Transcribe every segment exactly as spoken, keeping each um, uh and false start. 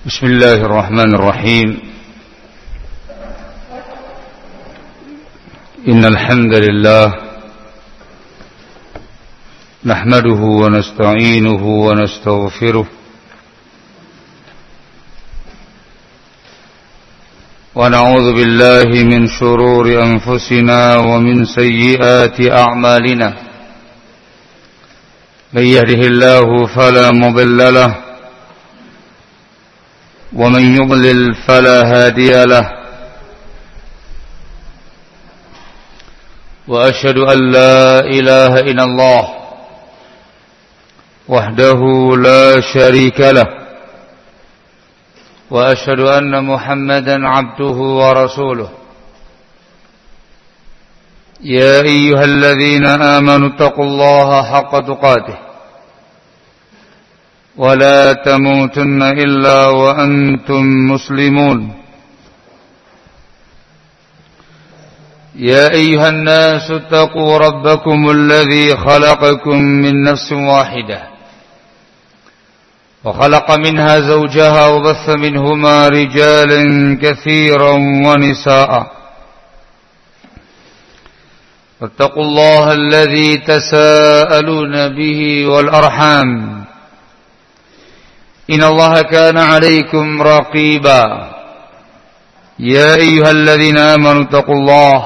بسم الله الرحمن الرحيم إن الحمد لله نحمده ونستعينه ونستغفره ونعوذ بالله من شرور أنفسنا ومن سيئات أعمالنا من يهده الله فلا مضل له ومن يضلل فلا هادي له وأشهد أن لا إله إلا الله وحده لا شريك له وأشهد أن محمدا عبده ورسوله يا أيها الذين آمنوا اتقوا الله حق تقاته ولا تموتن إلا وأنتم مسلمون يا أيها الناس اتقوا ربكم الذي خلقكم من نفس واحدة وخلق منها زوجها وبث منهما رجالا كثيرا ونساء واتقوا الله الذي تساءلون به والأرحام إن الله كان عليكم رقيبا يا أيها الذين آمنوا اتقوا الله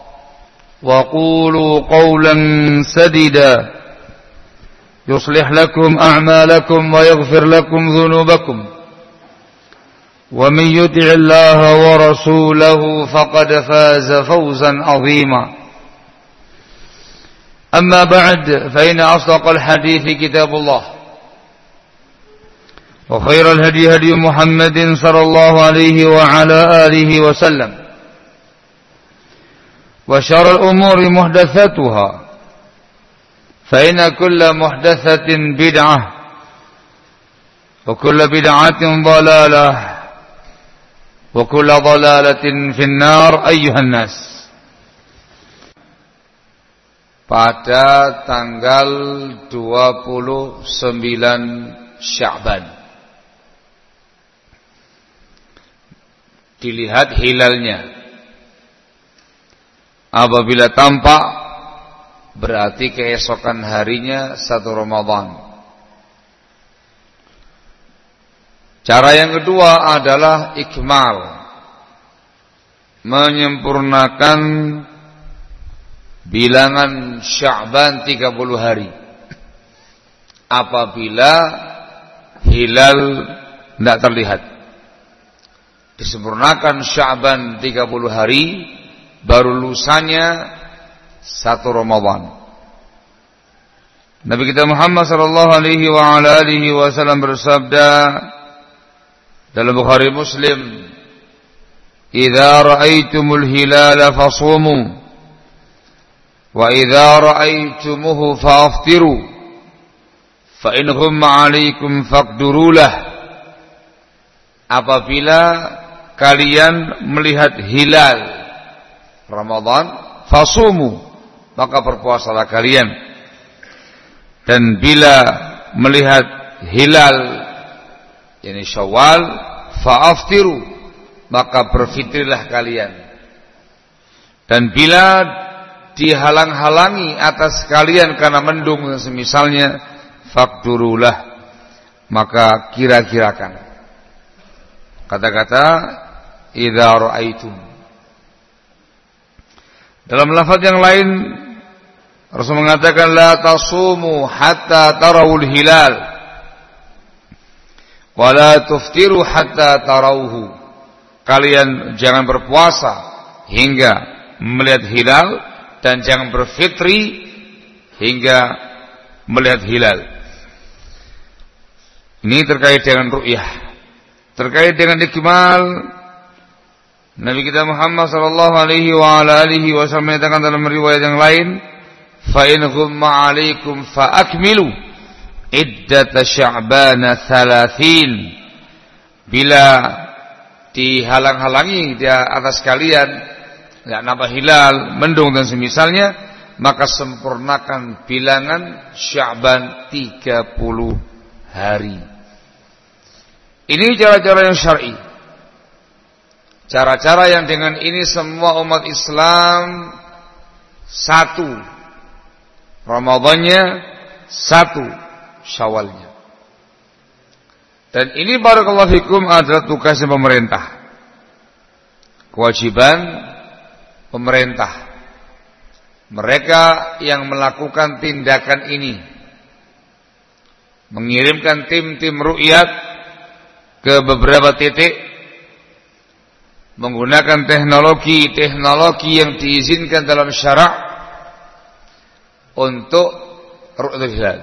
وقولوا قولا سديدا يصلح لكم أعمالكم ويغفر لكم ذنوبكم ومن يطع الله ورسوله فقد فاز فوزا عظيما أما بعد فإن أصدق الحديث كتاب الله وخير الهدي هدي محمد صلى الله عليه وعلى آله وسلم وشر الأمور محدثاتها فإن كل محدثة بدعة وكل بدعة ضلالة وكل ضلالة في النار أيها الناس. Pada tanggal dua puluh sembilan Sya'ban dilihat hilalnya. Apabila tampak berarti keesokan harinya satu Ramadan. Cara yang kedua adalah ikmal, menyempurnakan bilangan Sya'ban tiga puluh hari. Apabila hilal tidak terlihat, disempurnakan Sya'ban tiga puluh hari, baru lusanya satu Ramadan. Nabi kita Muhammad sallallahu alaihi wa ala alihi wasallam bersabda dalam Bukhari Muslim, "Idza ra'aitumul hilala fasumu wa idza ra'aitumuhu fa'aftiru fa in ghumma 'alaikum faqdurulah." Apabila kalian melihat hilal Ramadan, fasumu, maka berpuasalah kalian. Dan bila melihat hilal yakni Syawal, fa'aftiru, maka berfitrilah kalian. Dan bila dihalang-halangi atas kalian karena mendung dan semisalnya, faqdurulah, maka kira-kirakan. Kata-kata idza ra'aitum. Dalam lafaz yang lain Rasul mengatakan la tasumu hatta tarawul hilal wa la tuftiru hatta tarawhu. Kalian jangan berpuasa hingga melihat hilal dan jangan berfitri hingga melihat hilal. Ini terkait dengan ru'yah, terkait dengan ikmal. Nabi kita Muhammad sallallahu alaihi wa ala alihi wasallam menyatakan dalam riwayat yang lain, "Fa in ghumma 'alaikum fa akmilu iddata Sya'bana thalathin." Bila dihalang-halangi di atas kalian, enggak nampak hilal, mendung dan semisalnya, maka sempurnakan bilangan Sya'ban tiga puluh hari. Ini cara-cara yang syar'i. Cara-cara yang dengan ini semua umat Islam satu. Ramadannya satu, Syawalnya. Dan ini barakallahu fikum adalah tugasnya pemerintah. Kewajiban pemerintah. Mereka yang melakukan tindakan ini, mengirimkan tim-tim ru'yat ke beberapa titik, menggunakan teknologi-teknologi yang diizinkan dalam syarak untuk ru'yatul hilal.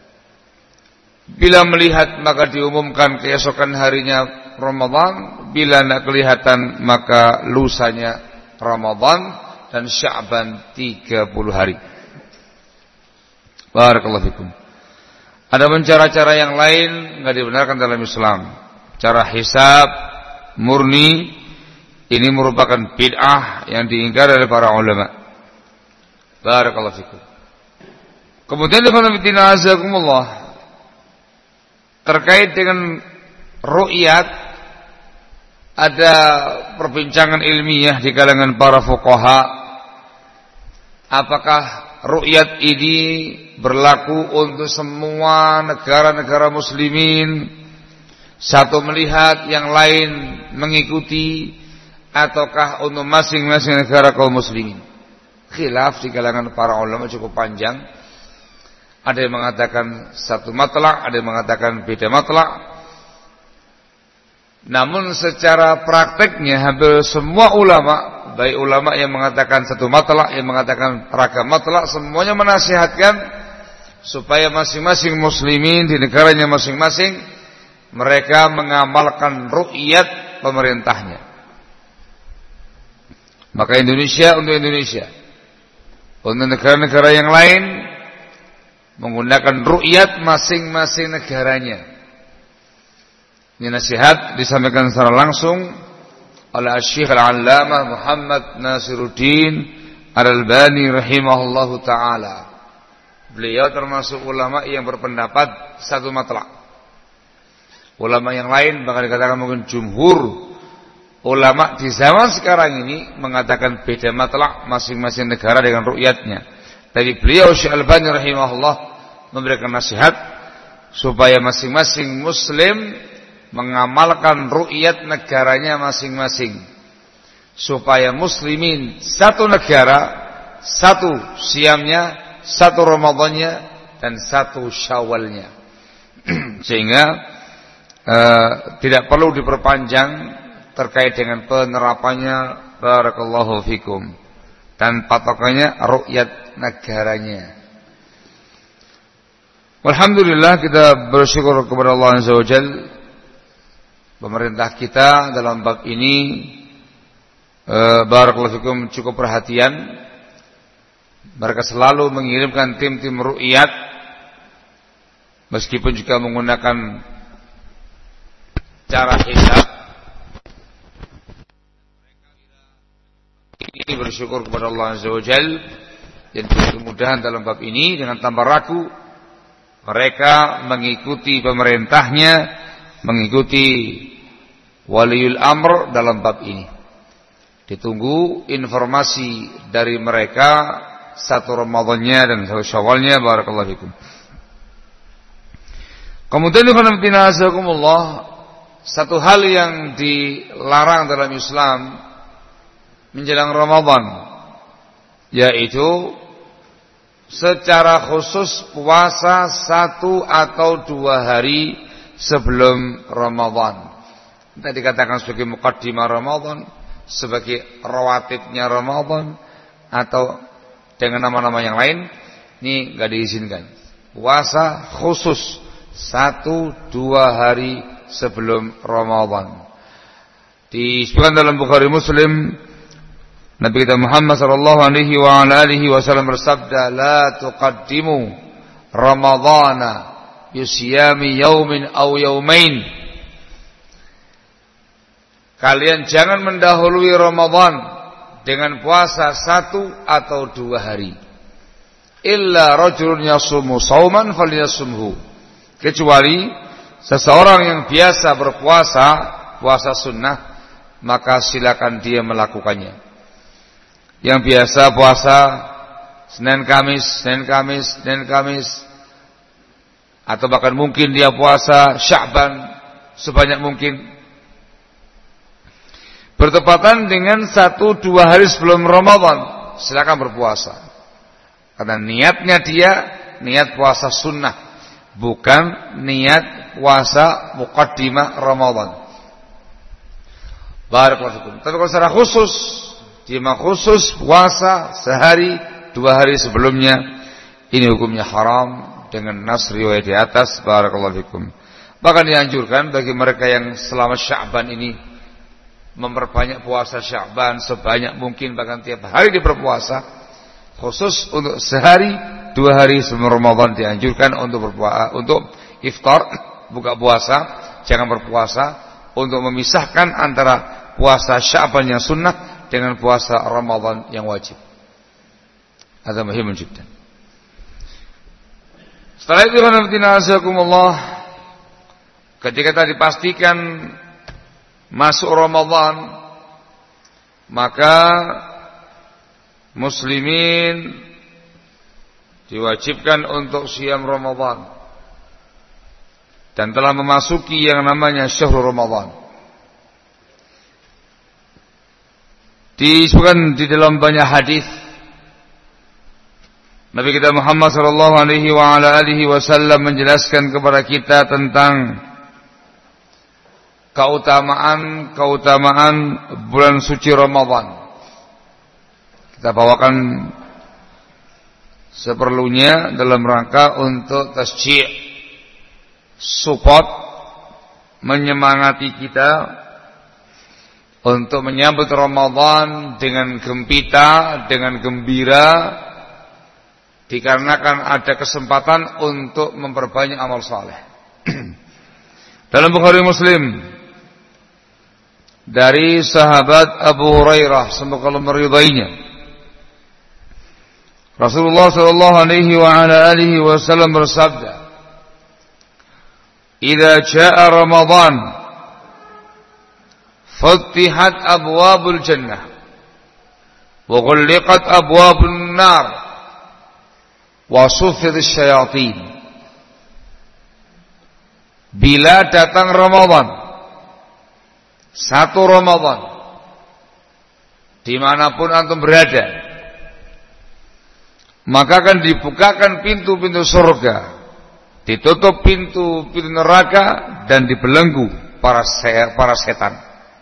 Bila melihat maka diumumkan keesokan harinya Ramadan, bila tidak kelihatan maka lusanya Ramadan dan Sya'ban tiga puluh hari. Barakallahu fikum. Ada cara-cara yang lain enggak dibenarkan dalam Islam. Cara hisab murni ini merupakan bid'ah yang diingkari oleh para ulama. Barakallahu fikum. Kemudian fillah azakumullah, terkait dengan ru'yat ada perbincangan ilmiah di kalangan para fuqaha. Apakah ru'yat ini berlaku untuk semua negara-negara muslimin, satu melihat yang lain mengikuti, ataukah untuk masing-masing negara kaum muslimin? Khilaf di kalangan para ulama cukup panjang. Ada yang mengatakan satu matlak, ada yang mengatakan beda matlak. Namun secara prakteknya hampir semua ulama, baik ulama yang mengatakan satu matlak, yang mengatakan ragam matlak, semuanya menasihatkan supaya masing-masing muslimin di negaranya masing-masing mereka mengamalkan ru'yat pemerintahnya. Maka Indonesia untuk Indonesia, untuk negara-negara yang lain menggunakan ru'yat masing-masing negaranya. Ini nasihat disampaikan secara langsung oleh Syekh Al-Allamah Muhammad Nasiruddin Al-Albani rahimahullahu ta'ala. Beliau termasuk ulama yang berpendapat satu matlak. Ulama yang lain bahkan dikatakan mungkin jumhur ulama di zaman sekarang ini mengatakan beda matlak masing-masing negara dengan ru'yatnya. Tapi beliau Syekh Al-Albani rahimahullah memberikan nasihat supaya masing-masing muslim mengamalkan ru'yat negaranya masing-masing, supaya muslimin satu negara, satu siamnya, satu Ramadannya, dan satu Syawalnya. Sehingga uh, tidak perlu diperpanjang terkait dengan penerapannya. Barakallahu fikum. Dan patokannya ru'yat negaranya. Alhamdulillah, kita bersyukur kepada Allah Azza wa Jalla. Pemerintah kita dalam bab ini eh, barakallahu fikum cukup perhatian. Mereka selalu mengirimkan tim-tim ru'yat, meskipun juga menggunakan cara hisab. Ini bersyukur kepada Allah Azza wa Jalla dan kemudahan dalam bab ini. Dengan tanpa ragu mereka mengikuti pemerintahnya, mengikuti waliul amr dalam bab ini. Ditunggu informasi dari mereka satu Ramadannya dan satu Syawalnya. Barakallahu fikum. Kemudian azakumullah, satu hal yang dilarang dalam Islam menjelang Ramadan, yaitu secara khusus puasa satu atau dua hari sebelum Ramadan. Tidak dikatakan sebagai muqaddimah Ramadan, sebagai rawatibnya Ramadan, atau dengan nama-nama yang lain. Ini tidak diizinkan. Puasa khusus satu dua hari sebelum Ramadan. Disebutkan dalam Bukhari Muslim, Nabi kita Muhammad sallallahu alaihi wa ala alihi wasallam bersabda, "La tuqaddimu Ramadhana bisiyami yaumin aw yaumain." Kalian jangan mendahului Ramadan dengan puasa satu atau dua hari. Illa rajulun yasumu sauman falyasumhu. Kecuali seseorang yang biasa berpuasa, puasa sunnah, maka silakan dia melakukannya. Yang biasa puasa Senin Kamis, Senin Kamis, Senin Kamis, atau bahkan mungkin dia puasa Sya'ban sebanyak mungkin, bertepatan dengan satu dua hari sebelum Ramadan, silakan berpuasa. Karena niatnya dia niat puasa sunnah, bukan niat puasa muqaddimah Ramadan. Barakallahu fikum. Tapi kalau secara khusus, dia khusus puasa sehari dua hari sebelumnya, ini hukumnya haram dengan nas riwayat di atas. Barakallahu fikum. Bahkan dianjurkan bagi mereka yang selama Sya'ban ini memperbanyak puasa Sya'ban sebanyak mungkin, bahkan tiap hari dia berpuasa. Khusus untuk sehari dua hari sebelum Ramadan dianjurkan untuk berpuasa, untuk iftar, buka puasa, jangan berpuasa, untuk memisahkan antara puasa Sya'ban yang sunnah dengan puasa Ramadan yang wajib. Ada muhimun jiddan. Setelah itu azakumullah, ketika tadi pastikan masuk Ramadan, maka muslimin diwajibkan untuk siam Ramadan dan telah memasuki yang namanya syahrul Ramadan. Disebutkan di dalam banyak hadis Nabi kita Muhammad sallallahu alaihi wa ala alihi wasallam menjelaskan kepada kita tentang keutamaan-keutamaan bulan suci Ramadan. Kita bawakan seperlunya dalam rangka untuk tasji', support, menyemangati kita untuk menyambut Ramadan dengan gembira, dengan gembira, dikarenakan ada kesempatan untuk memperbanyak amal saleh. Dalam Bukhari Muslim dari sahabat Abu Hurairah, semoga Allah meridainya, Rasulullah sallallahu alaihi wa ala alihi wasallam bersabda, "Idza jaa Ramadan, futihat abwabul jannah wa ghulliqat abwabun nar wa sufirat syayatin." Bila datang Ramadan, satu Ramadan, dimanapun antum berada, maka akan dibukakan pintu-pintu surga, ditutup pintu-pintu neraka, dan dibelenggu para para setan.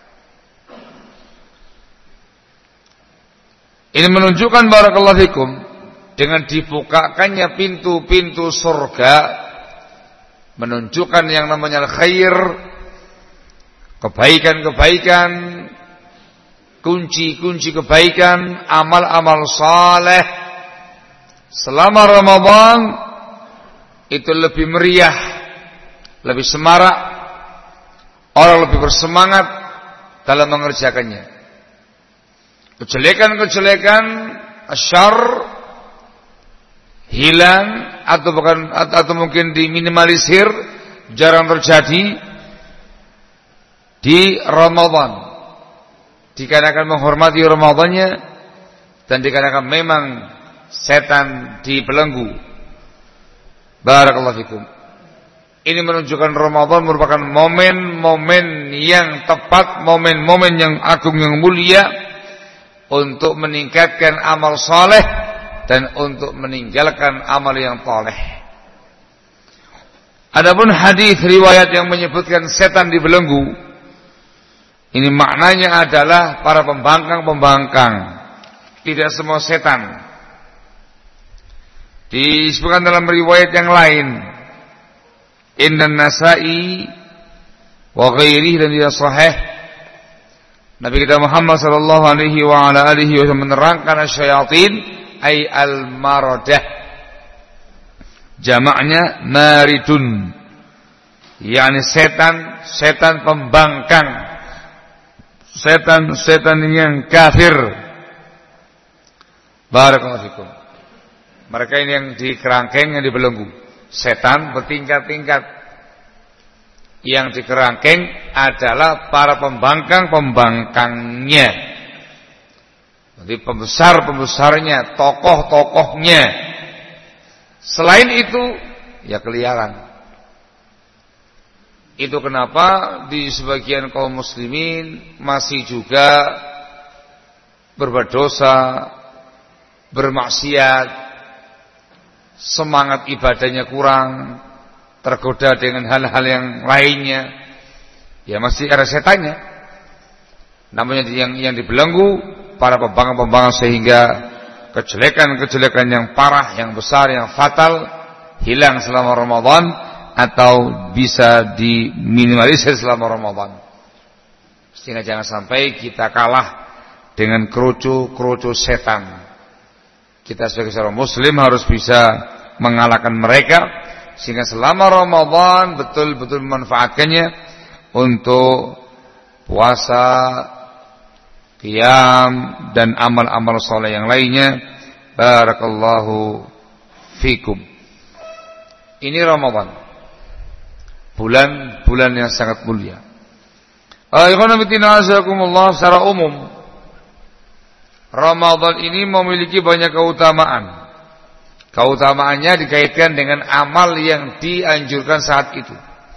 Ini menunjukkan barakallahu fikum, dengan dibukakannya pintu-pintu surga, menunjukkan yang namanya khair, kebaikan-kebaikan, kunci-kunci kebaikan, amal-amal saleh selama Ramadan itu lebih meriah, lebih semarak, orang lebih bersemangat dalam mengerjakannya. Kejelekan-kejelekan asyar hilang atau bukan atau mungkin diminimalisir, jarang terjadi di Ramadan. Dikarenakan menghormati Ramadannya dan dikarenakan memang setan dibelenggu. Barakallahu fikum. Ini menunjukkan Ramadan merupakan momen-momen yang tepat, momen-momen yang agung, yang mulia untuk meningkatkan amal saleh dan untuk meninggalkan amal yang thaleh. Adapun hadis riwayat yang menyebutkan setan dibelenggu, ini maknanya adalah para pembangkang-pembangkang, tidak semua setan. Disebutkan dalam riwayat yang lain, Inna Nasa'i wa ghairihi, dan dia sahih, Nabi kita Muhammad sallallahu alaihi wa ala alihi wasallam menerangkan asyayatin ay al-maradah, jamaknya maridun, yakni setan, setan pembangkang, setan-setan yang kafir. Barakallahu fikum. Mereka ini yang dikerangkeng, yang dibelenggu. Setan bertingkat-tingkat. Yang dikerangkeng adalah para pembangkang-pembangkangnya. Jadi pembesar-pembesarnya, tokoh-tokohnya. Selain itu, ya keliaran. Itu kenapa di sebagian kaum muslimin masih juga berbuat dosa, bermaksiat, semangat ibadahnya kurang, tergoda dengan hal-hal yang lainnya. Ya masih ada setannya. Namanya yang yang dibelenggu para pembangkang-pembangkang sehingga kejelekan-kejelekan yang parah, yang besar, yang fatal hilang selama Ramadan atau bisa diminimalisir selama Ramadan. Sehingga jangan sampai kita kalah dengan kerucu-kerucu setan. Kita sebagai seorang muslim harus bisa mengalahkan mereka sehingga selama Ramadan betul-betul memanfaatkannya untuk puasa, qiyam dan amal-amal saleh yang lainnya. Barakallahu fikum. Ini Ramadan. Bulan-bulan yang sangat mulia. Ayyuhalladzina azakumullah, secara umum Ramadan ini memiliki banyak keutamaan. Keutamaannya dikaitkan dengan amal yang dianjurkan saat itu.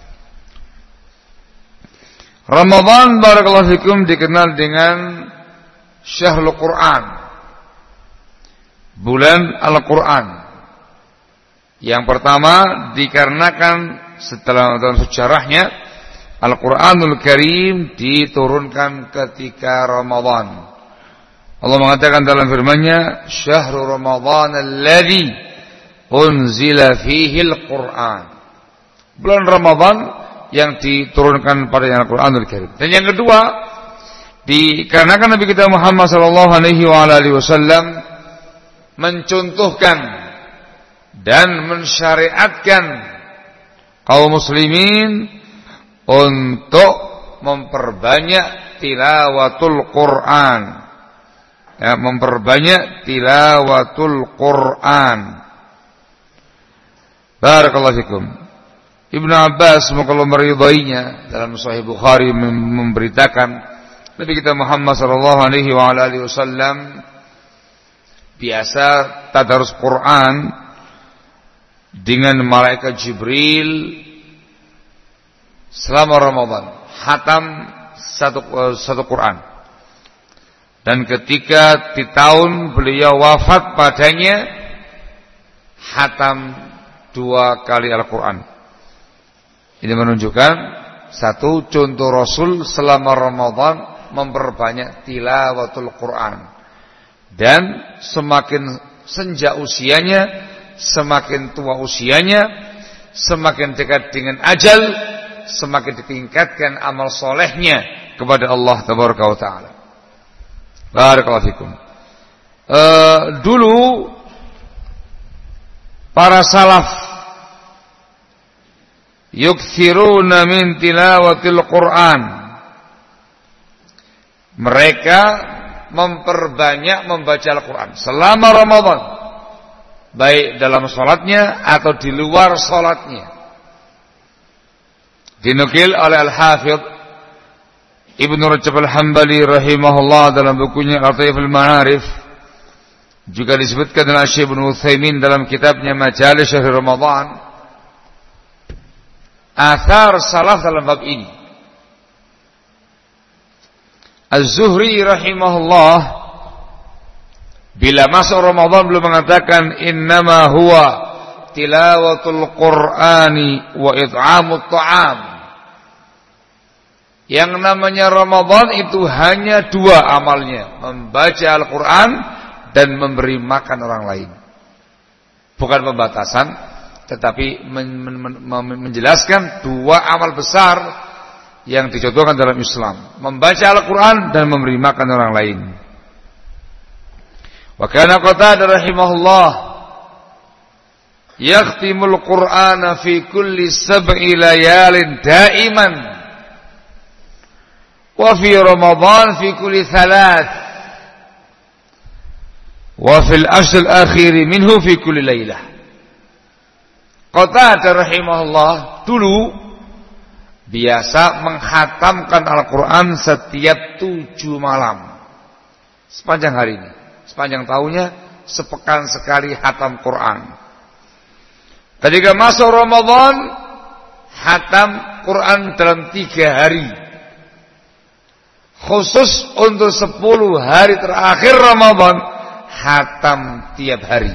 Ramadan barakallahu fikum dikenal dengan Syahrul Quran, bulan Al-Quran. Yang pertama dikarenakan setelah dalam sejarahnya Al-Quranul Karim diturunkan ketika Ramadan. Allah mengatakan dalam firman-Nya, "Syahrul Ramadan alladzi unzila fihi al-Qur'an." Bulan Ramadan yang diturunkan pada Al-Quranul Karim. Dan yang kedua, dikarenakan Nabi kita Muhammad sallallahu alaihi wasallam mencontohkan dan mensyariatkan kaum muslimin untuk memperbanyak tilawatul Quran, ya, memperbanyak tilawatul Quran. Barakallahu fikum. Ibnu Abbas semoga Allah meridainya dalam Sahih Bukhari memberitakan Nabi kita Muhammad sallallahu alaihi wasallam biasa tadarus Quran dengan malaikat Jibril selama Ramadan, khatam satu satu Quran. Dan ketika di tahun beliau wafat padanya, khatam dua kali Al-Quran. Ini menunjukkan satu contoh Rasul selama Ramadan memperbanyak tilawatul Quran. Dan semakin senja usianya, semakin tua usianya, semakin dekat dengan ajal, semakin ditingkatkan amal solehnya kepada Allah tabaraka wa taala. Barakallahu fikum. Uh, dulu para salaf yukthiruna min tilawatil Quran. Mereka memperbanyak membaca Al-Quran selama Ramadan, baik dalam sholatnya atau di luar sholatnya. Dinukil oleh Al-Hafidh Ibnu Rajab Al-Hambali rahimahullah dalam bukunya Lataiful Ma'arif. Juga disebutkan oleh Syekh Ibnu Utsaimin dalam kitabnya Majalis Syahr Ramadan. Athar salaf dalam bab ini. Az-Zuhri rahimahullah bila masuk Ramadan belum mengatakan innama huwa tilawatul Qur'ani wa it'amut ta'am. Yang namanya Ramadan itu hanya dua amalnya, membaca Al-Quran dan memberi makan orang lain. Bukan pembatasan, tetapi men- men- men- menjelaskan dua amal besar yang dicontohkan dalam Islam, membaca Al-Quran dan memberi makan orang lain. Wa kana Qatadah rahimahullah yakhtimul Qur'ana fi kulli sab'i layalin daiman wa fi Ramadan fi kulli thalath wa fil ashr al-akhir minhu fi kulli lailah. Qatadah rahimahullah dulu biasa menghatamkan Al-Quran setiap tujuh malam sepanjang hari ini, sepanjang tahunnya, sepekan sekali hatam Quran. Ketika masuk Ramadan, hatam Quran dalam tiga hari. Khusus untuk sepuluh hari terakhir Ramadan, hatam tiap hari.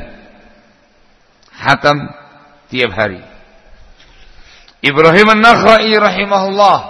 Hatam tiap hari. Ibrahim An-Nakhai rahimahullah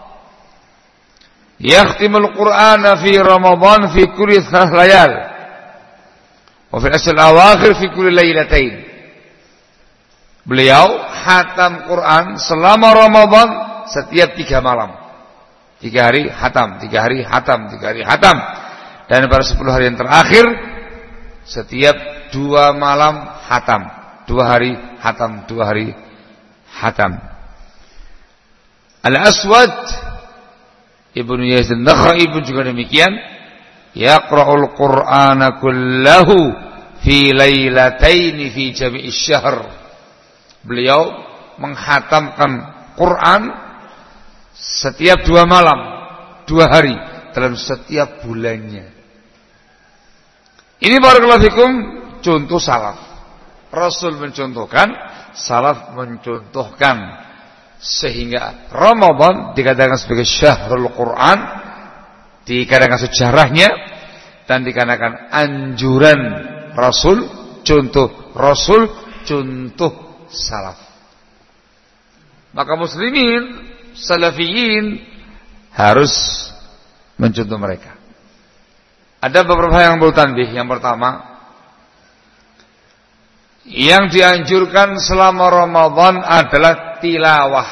yakhtimul Qur'ana fi Ramadan fi kulli thalath layal wa fi ashr al-awakhir fi kulli lailatain. Beliau hatam Quran selama Ramadan setiap tiga malam. Tiga hari hatam, tiga hari hatam, tiga hari hatam. Dan pada sepuluh hari yang terakhir setiap dua malam hatam, dua hari hatam, dua hari hatam. Al-Aswad Ibnu Yazid An-Nakhai pun juga demikian, yaqra'ul Qur'ana kullahu fi lailataini fi jami'is syahr. Beliau menghatamkan Quran setiap dua malam, dua hari dalam setiap bulannya. Ini barakallahu fikum contoh salaf. Rasul mencontohkan, salaf mencontohkan, sehingga Ramadan dikatakan sebagai syahrul Quran, dikatakan sejarahnya, dan dikatakan anjuran Rasul, contoh Rasul, contoh salaf. Maka muslimin, salafiyin harus mencontoh mereka. Ada beberapa yang perlu tanbih. Yang pertama, yang dianjurkan selama Ramadan adalah tilawah,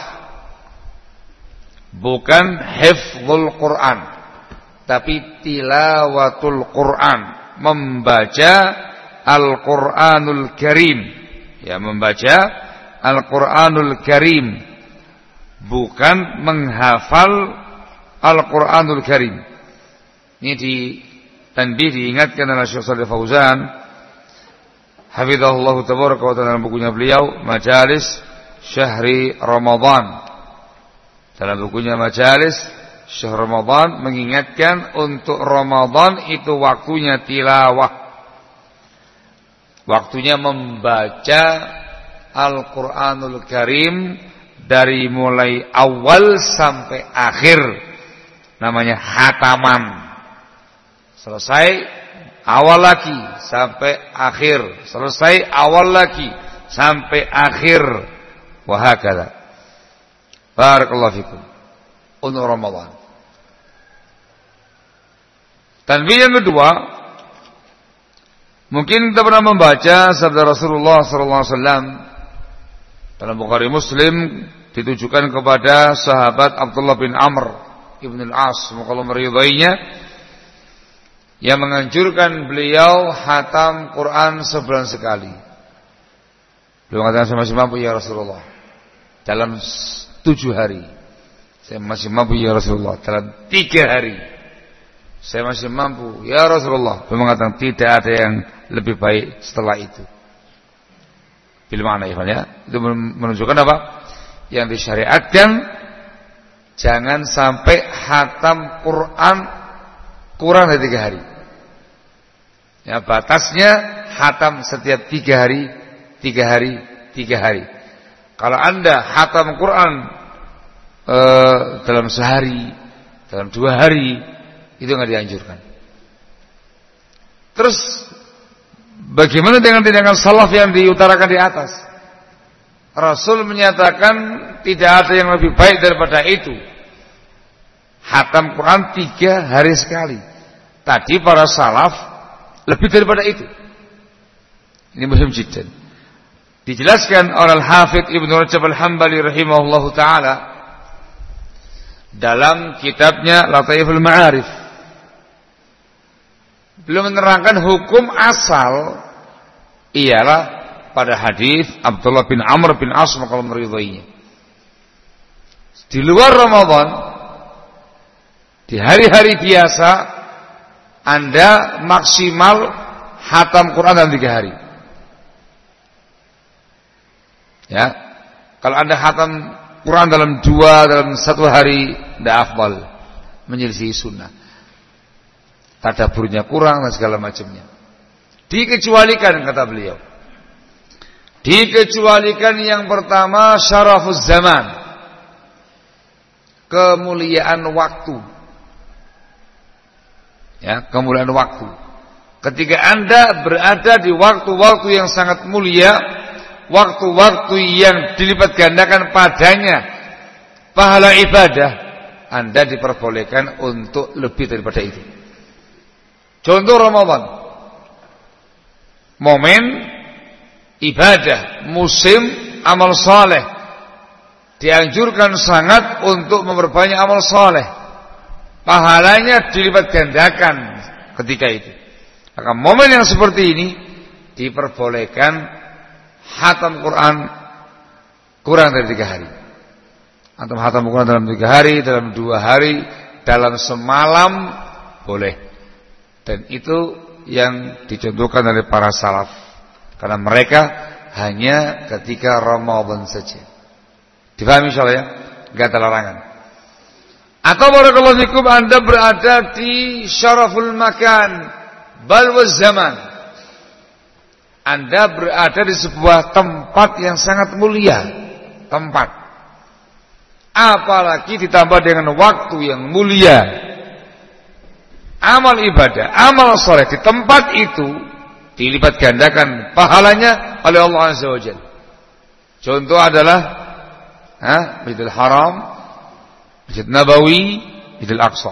bukan hifdzul Quran, tapi tilawatul Quran, membaca Al-Quranul Karim. Ya, membaca Al-Quranul Karim, bukan menghafal Al-Quranul Karim. Ini di tanbih, diingatkan oleh Syekh Shalih Fauzan hafizahullah tabaraka wa ta'ala dalam bukunya beliau Majalis Syahri Ramadan. Dalam bukunya Majalis Syahri Ramadan mengingatkan untuk Ramadan itu waktunya tilawah, waktunya membaca Al-Quranul Karim dari mulai awal sampai akhir, namanya hataman. Selesai awal lagi sampai akhir, selesai awal lagi sampai akhir, wa hakadha. Barakallahu fikum. Untuk Ramadan. Tanbih yang kedua, mungkin kita pernah membaca sabda Rasulullah sallallahu alaihi wasallam dalam Bukhari Muslim, ditujukan kepada sahabat Abdullah bin Amr ibn al-As, semoga Allah meridainya, yang menganjurkan beliau hatam Quran sebulan sekali. Beliau mengatakan, saya masih mampu ya Rasulullah dalam tujuh hari. Saya masih mampu ya Rasulullah dalam tiga hari. Saya masih mampu ya Rasulullah. Beliau mengatakan tidak ada yang lebih baik setelah itu. Bila mana ya? Itu menunjukkan apa? Yang disyariatkan, jangan sampai hatam Quran kurang dari tiga hari. Ya, batasnya hatam setiap tiga hari, tiga hari, tiga hari. Kalau Anda hatam Quran e, dalam sehari, dalam dua hari, itu nggak dianjurkan. Terus bagaimana dengan tindakan salaf yang diutarakan di atas? Rasul menyatakan tidak ada yang lebih baik daripada itu. Hatam Quran tiga hari sekali. Tadi para salaf lebih daripada itu. Ini muhim jiddan. Dijelaskan oleh Al-Hafidz Ibnu Rajab Al-Hambali rahimahullahu taala dalam kitabnya Lataiful Ma'arif. Beliau menerangkan hukum asal ialah pada hadis Abdullah bin Amr bin As kalau meridainya. Di luar Ramadan, di hari-hari biasa, Anda maksimal hatam Quran dalam tiga hari. Ya, kalau Anda hatam Quran dalam dua, dalam satu hari tidak afdal, menyelisih sunnah. Tadaburnya kurang dan segala macamnya. Dikecualikan, kata beliau. Dikecualikan yang pertama syarafuz zaman, kemuliaan waktu. Ya, kemuliaan waktu. Ketika Anda berada di waktu-waktu yang sangat mulia, waktu-waktu yang dilipat gandakan padanya pahala ibadah, Anda diperbolehkan untuk lebih daripada itu. Contoh Ramadan, momen ibadah, musim amal saleh, dianjurkan sangat untuk memperbanyak amal saleh. Pahalanya dilipat gandakan ketika itu. Maka momen yang seperti ini diperbolehkan khatam Quran kurang dari tiga hari. Antum khatam Quran dalam tiga hari, dalam dua hari, dalam semalam boleh. Dan itu yang dicontohkan oleh para salaf. Karena mereka hanya ketika Ramadan saja. Difahami insyaallah ya? Enggak ada larangan. Atau barakallahu fikum, Anda berada di syaraful makan, bal waz zaman. Anda berada di sebuah tempat yang sangat mulia, tempat. Apalagi ditambah dengan waktu yang mulia. Amal ibadah, amal soleh di tempat itu dilipat gandakan pahalanya oleh Allah Azza wa Jalla. Contoh adalah ha, Masjidil Haram, Masjid Nabawi, Masjidil Aqsa.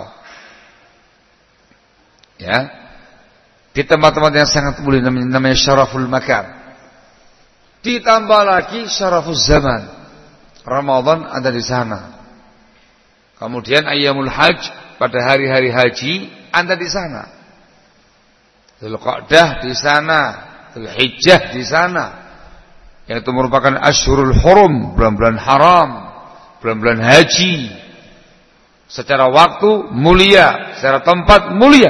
Ya. Di tempat-tempat yang sangat mulia, namanya, namanya syaraful makan. Ditambah lagi syarafuz zaman. Ramadan ada di sana. Kemudian ayyamul hajj, pada hari-hari haji Anda di sana. Dzulqa'dah di sana, Dzulhijjah di sana. Yang itu merupakan Asyhurul Hurum, bulan-bulan haram, bulan-bulan haji. Secara waktu mulia, secara tempat mulia.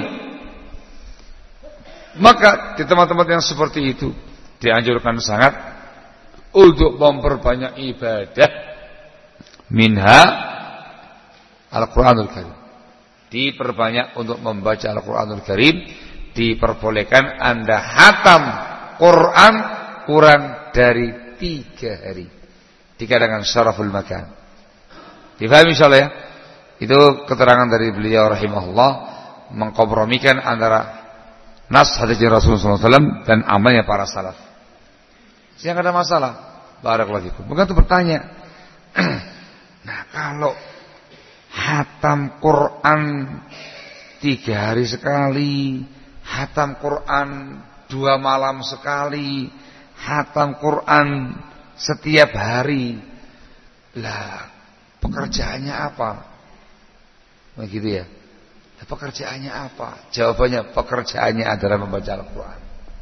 Maka di tempat-tempat yang seperti itu dianjurkan sangat untuk memperbanyak ibadah. Minha Al-Quranul Karim. Diperbanyak untuk membaca Al-Quranul Karim. Diperbolehkan Anda hatam Quran kurang dari tiga hari. Dikatakan syaraful makan. Difahami insyaallah ya? Itu keterangan dari beliau rahimahullah, mengkompromikan antara nas hadis Rasulullah sallallahu alaihi wasallam dan amalnya para salaf. Siapa ada masalah? Barakallahu fikum. Bukan itu bertanya. Nah, kalau hatam Quran tiga hari sekali, hatam Quran dua malam sekali, hatam Quran setiap hari, lah pekerjaannya apa? Begitu ya. Pekerjaannya apa? Jawabannya, pekerjaannya adalah membaca Al-Quran.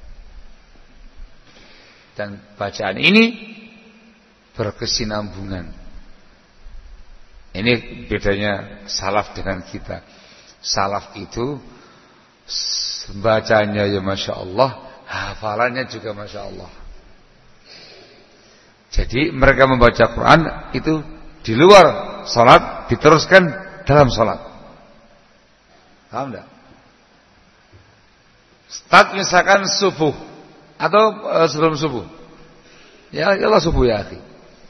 Dan bacaan ini berkesinambungan. Ini bedanya salaf dengan kita. Salaf itu bacanya ya Masya Allah, hafalannya juga Masya Allah. Jadi mereka membaca Quran itu di luar salat, diteruskan dalam salat. Paham enggak? Start misalkan subuh atau uh, sebelum subuh. Ya, Allah subuh ya akhi.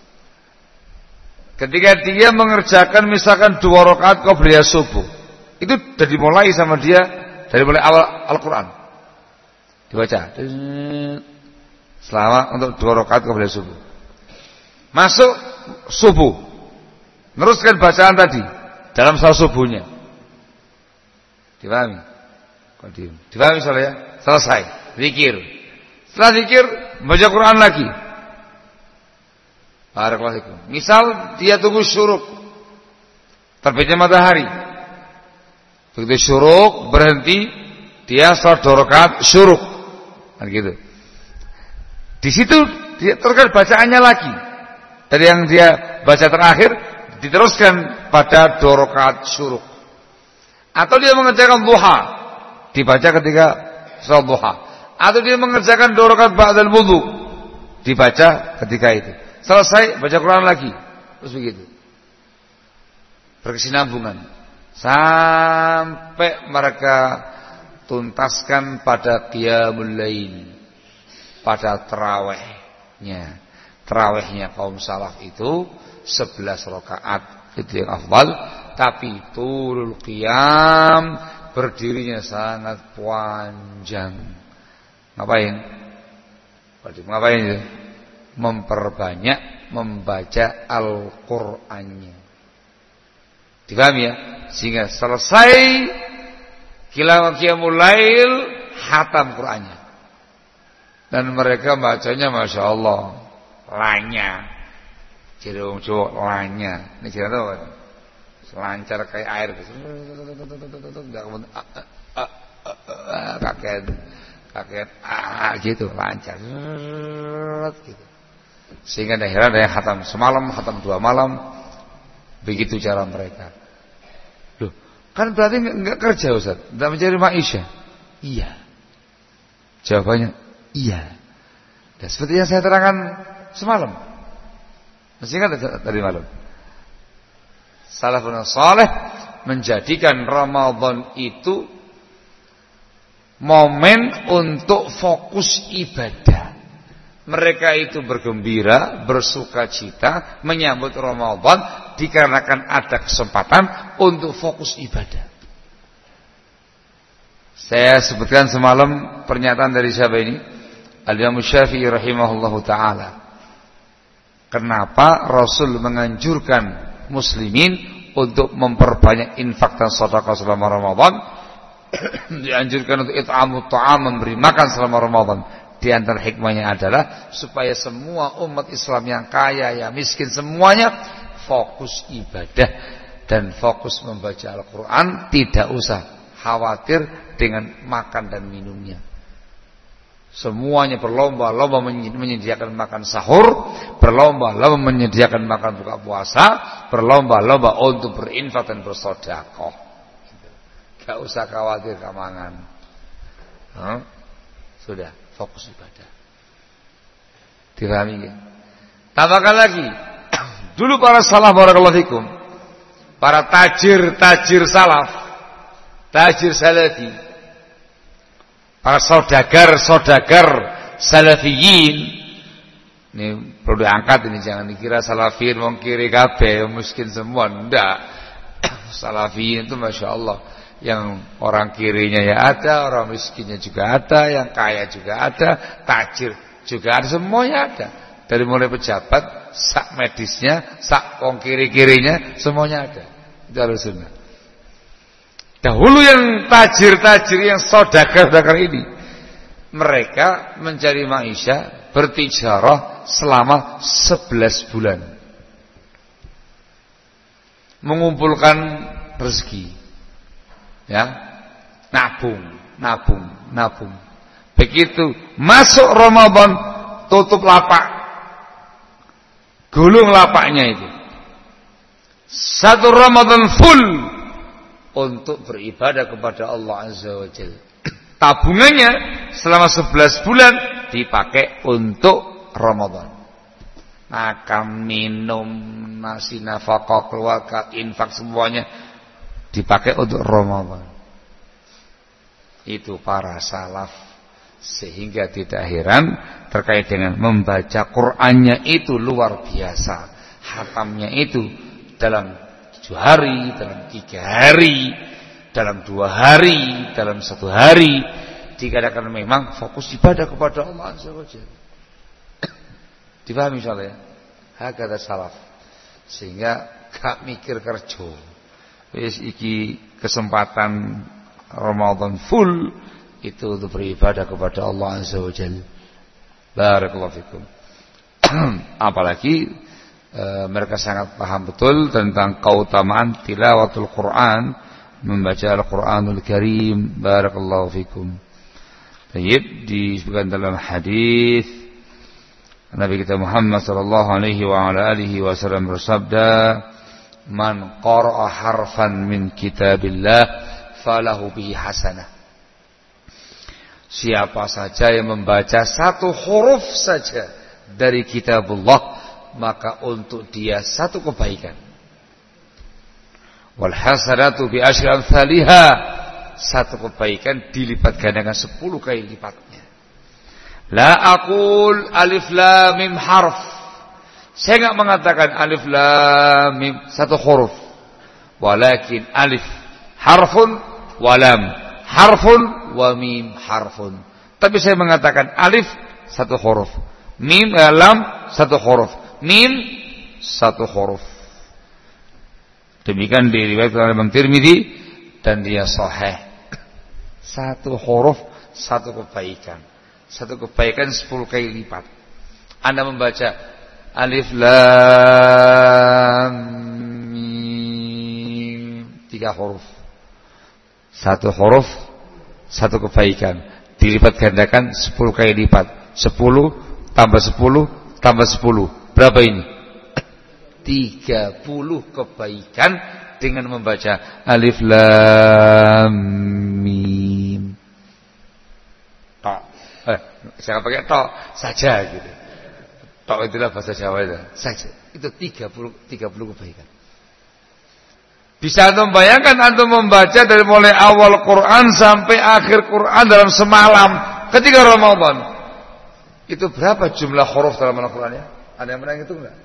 Ketika dia mengerjakan misalkan dua rakaat qabliyah subuh, itu sudah dimulai sama dia dari mulai awal Al-Qur'an. Dibaca. Selama untuk dua rakaat qabliyah subuh. Masuk subuh. Teruskan bacaan tadi dalam salat subuhnya. Dipahami? Dipahami soalnya ya? Selesai. Zikir. Setelah zikir, baca Quran lagi. Barakallahu fikum. Misal dia tunggu syuruk, terbitnya matahari. Begitu syuruk berhenti, dia salat dua rakaat syuruk. Kan gitu. Di situ dia teruskan bacaannya lagi. Dari yang dia baca terakhir diteruskan pada dua rakaat syuruk. Atau dia mengerjakan duha, dibaca ketika salat duha. Atau dia mengerjakan dua rakaat ba'dal wudu, dibaca ketika itu. Selesai baca Quran lagi. terus begitu. Berkesinambungan sampai mereka tuntaskan pada qiyamul lail, pada tarawihnya. Tarawihnya kaum salaf itu sebelas rakaat, itu yang afdal, tapi tulul qiyam, berdirinya sangat panjang. Ngapain? Ngapain itu? Memperbanyak membaca Al-Qur'annya. Dipahami ya? Sehingga selesai qiyamul lail, hatam Qur'annya. Dan mereka bacanya Masya Allah, lanya. Jadi orang Jawa lanya. Ini cerita apa? Selancar kayak air. Kaget, kaget, ah gitu, lancar. Gitu. Sehingga akhirnya ada yang khatam semalam, khatam dua malam. Begitu cara mereka. Loh, kan berarti enggak kerja Ustaz, enggak mencari maisha. Iya. Jawabannya iya. Dan seperti yang saya terangkan semalam. Masih ingat tadi malam? Salafun saleh menjadikan Ramadan itu momen untuk fokus ibadah. Mereka itu bergembira, bersukacita menyambut Ramadan dikarenakan ada kesempatan untuk fokus ibadah. Saya sebutkan semalam pernyataan dari siapa ini? Al-Imam Syafi'i rahimahullahu ta'ala. Kenapa Rasul menganjurkan muslimin untuk memperbanyak infak dan sedekah selama Ramadan? Dianjurkan untuk it'amut ta'am, memberi makan selama Ramadan. Di antara hikmahnya adalah supaya semua umat Islam yang kaya, yang miskin, semuanya fokus ibadah dan fokus membaca Al-Quran. Tidak usah khawatir dengan makan dan minumnya. Semuanya berlomba-lomba menyediakan makan sahur, berlomba-lomba menyediakan makan buka puasa, berlomba-lomba untuk berinfak dan bersedekah. Gak usah khawatir kemangan. Huh? Sudah, fokus ibadah. Dipahami ya? Tambahkan lagi. Dulu para salaf barakallahu fikum, para tajir-tajir salaf, tajir salafi, para saudagar-saudagar salafiyin. Ini perlu diangkat ini, jangan dikira salafiyin wong kiri kabeh, miskin semua. Enggak. Salafiyin itu Masya Allah, yang orang kirinya ya ada, orang miskinnya juga ada, yang kaya juga ada, tajir juga ada, semuanya ada. Dari mulai pejabat, sak medisnya, sak wong kiri-kirinya, semuanya ada. Itu harus sunnah. Dahulu yang tajir-tajir, yang saudagar-saudagar ini, mereka mencari maisha, bertijarah selama sebelas bulan, mengumpulkan rezeki, ya, nabung, nabung, nabung. Begitu masuk Ramadan, tutup lapak, gulung lapaknya itu, satu Ramadan full untuk beribadah kepada Allah Azza wa Jalla. Tabungannya selama sebelas bulan dipakai untuk Ramadan. Makan, minum, nasi nafkah keluarga, infak, semuanya dipakai untuk Ramadan. Itu para salaf. Sehingga tidak heran terkait dengan membaca Qur'annya itu luar biasa. Hatamnya itu dalam tujuh hari, dalam tiga hari, dalam dua hari, dalam satu hari. Dikatakan memang fokus ibadah kepada Allah Azza wa Jalla. Dipahami insyaallah ya? Hakata salaf. Sehingga gak mikir kerja. Wis iki kesempatan Ramadan full itu untuk beribadah kepada Allah Azza wa Jalla. Barakallahu fikum. Apalagi e, mereka sangat paham betul tentang keutamaan tilawatul Quran, membaca Al-Quranul Karim. Barakallahu fikum. Baik, disebutkan dalam hadis Nabi kita Muhammad sallallahu alaihi wa ala alihi wasallam bersabda, "Man qara'a harfan min kitabillah falahu bihi hasanah." Siapa saja yang membaca satu huruf saja dari kitabullah, maka untuk dia satu kebaikan. Wal hasanatu bi asyri amsalha, satu kebaikan dilipat gandakan sepuluh kali lipatnya. La aqul alif lam mim harf. Saya enggak mengatakan alif lam mim satu huruf. Walakin alif harfun wa lam harfun wa mim harfun. Tapi saya mengatakan alif satu huruf, mim eh, lam satu huruf, mim satu huruf. Demikian diriwayatkan oleh Imam Tirmidzi dan dia sahih. Satu huruf satu kebaikan. Satu kebaikan sepuluh kali lipat. Anda membaca alif lam mim, tiga huruf. Satu huruf satu kebaikan dilipat gandakan sepuluh kali lipat. Sepuluh tambah sepuluh tambah sepuluh. Berapa ini? Tiga puluh kebaikan dengan membaca alif lam mim. Tok. Eh, jangan pakai tok saja gitu. Tok itulah bahasa Jawa itu. Saja. Itu tiga puluh kebaikan. Bisa antum bayangkan antum membaca dari mulai awal Quran sampai akhir Quran dalam semalam ketika Ramadan. Itu berapa jumlah huruf dalam Al-Qur'an ya? Ada yang pernah hitung enggak?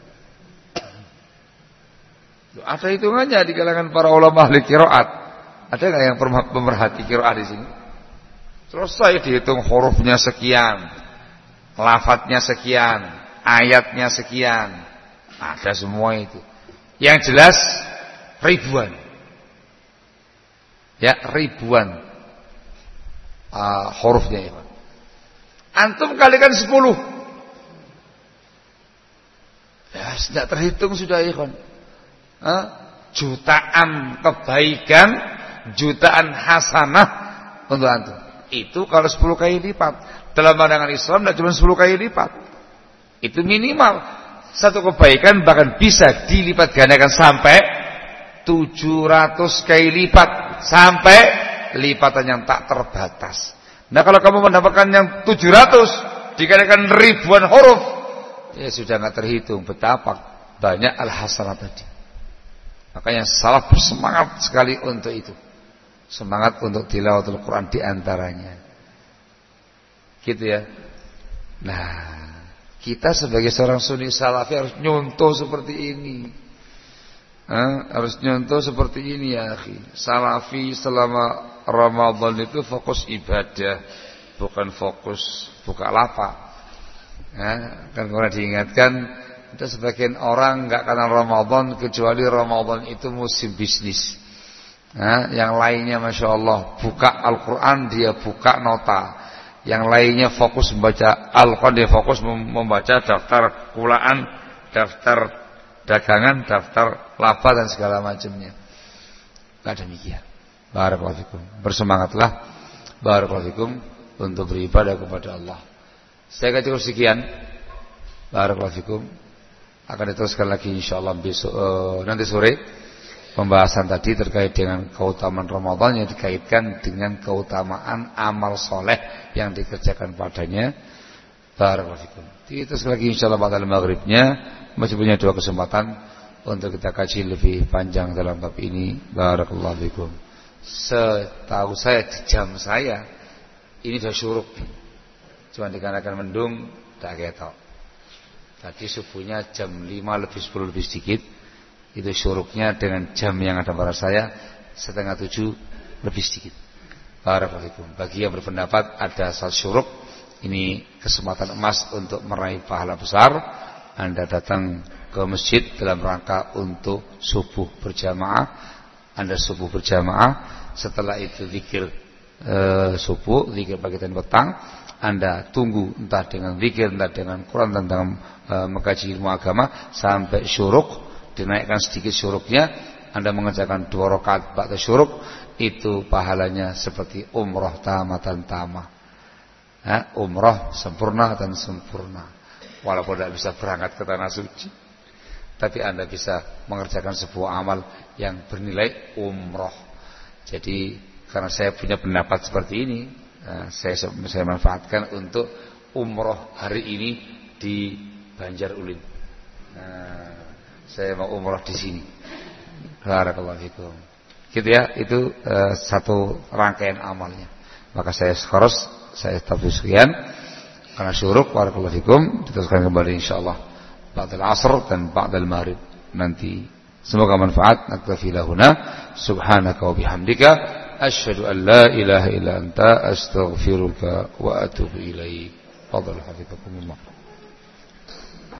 Ada hitungannya di kalangan para ulama ahli qiraat. Ada enggak yang pemerhati qiraat di sini? Selesai dihitung hurufnya sekian, lafadznya sekian, ayatnya sekian. Ada semua itu. Yang jelas ribuan. Ya, ribuan uh, hurufnya ya. Antum kalikan sepuluh. Ya, sudah terhitung sudah ikhwan. Eh, jutaan kebaikan, jutaan hasanah untuk antum. Itu kalau sepuluh kali lipat. Dalam pandangan Islam tidak cuma sepuluh kali lipat. Itu minimal. Satu kebaikan bahkan bisa dilipat gandakan sampai tujuh ratus kali lipat. Sampai lipatan yang tak terbatas. Nah kalau kamu mendapatkan yang tujuh ratus dikatakan ribuan huruf, ya sudah tidak terhitung betapa banyak al-hasanah tadi. Makanya salaf bersemangat sekali untuk itu. Semangat untuk tilawatul Quran diantaranya. Gitu ya. Nah, kita sebagai seorang sunni salafi harus nyontoh seperti ini. Hah? Harus nyontoh seperti ini ya akhi. Salafi selama Ramadan itu fokus ibadah, bukan fokus buka lapak. Nah, kan pernah diingatkan, ada sebagian orang enggak kenal Ramadan kecuali Ramadan itu musim bisnis. Nah, yang lainnya Masya Allah buka Al-Quran dia buka nota. Yang lainnya fokus membaca Al-Quran, dia fokus membaca daftar kulaan, daftar dagangan, daftar laba dan segala macamnya. Enggak demikian. Barakallahu fikum. Bersemangatlah barakallahu fikum untuk beribadah kepada Allah. Saya akan cukup sekian. Barakallahu fikum. Akan diteruskan lagi insyaallah besok uh, nanti sore pembahasan tadi terkait dengan keutamaan Ramadan yang dikaitkan dengan keutamaan amal soleh yang dikerjakan padanya. Barakallahu fikum. Diteruskan lagi insyaallah pada maghribnya masih punya dua kesempatan untuk kita kaji lebih panjang dalam bab ini. Barakallahu fikum. Setahu saya di jam saya ini sudah syuruk. Cuma dikarenakan mendung tak ketok. Tadi subuhnya jam lima lebih sepuluh lebih sedikit. Itu syuruknya dengan jam yang ada pada saya setengah tujuh lebih sedikit. Barakallahu fikum. Bagi yang berpendapat ada saat syuruk, ini kesempatan emas untuk meraih pahala besar. Anda datang ke masjid dalam rangka untuk subuh berjamaah. Anda subuh berjamaah, setelah itu zikir e, subuh, zikir pagi dan petang. Anda tunggu entah dengan zikir, entah dengan Quran tentang e, mengkaji ilmu agama sampai syuruk, dinaikkan sedikit syuruknya. Anda mengerjakan dua rakaat ba'da syuruk, itu pahalanya seperti umrah tamatan tamah. Ya, umrah sempurna dan sempurna. Walaupun tidak bisa berangkat ke tanah suci, tapi Anda bisa mengerjakan sebuah amal yang bernilai umroh. Jadi karena saya punya pendapat seperti ini, saya saya manfaatkan untuk umroh hari ini di Banjar Ulin. Nah, saya mau umrah di sini. Barakallahu fikum. Gitu ya, itu uh, satu rangkaian amalnya. Maka saya harus saya tafsir sekian karena syuruk. Barakallahu fikum. Diteruskan kembali insyaallah ba'dal asr dan ba'dal maghrib nanti. Semoga manfaat. Naktafi lahuna. Subhanaka wa bihamdika asyhadu an la ilaha illa anta astaghfiruka wa atubu ilaik. Fadhal hafizakumullah.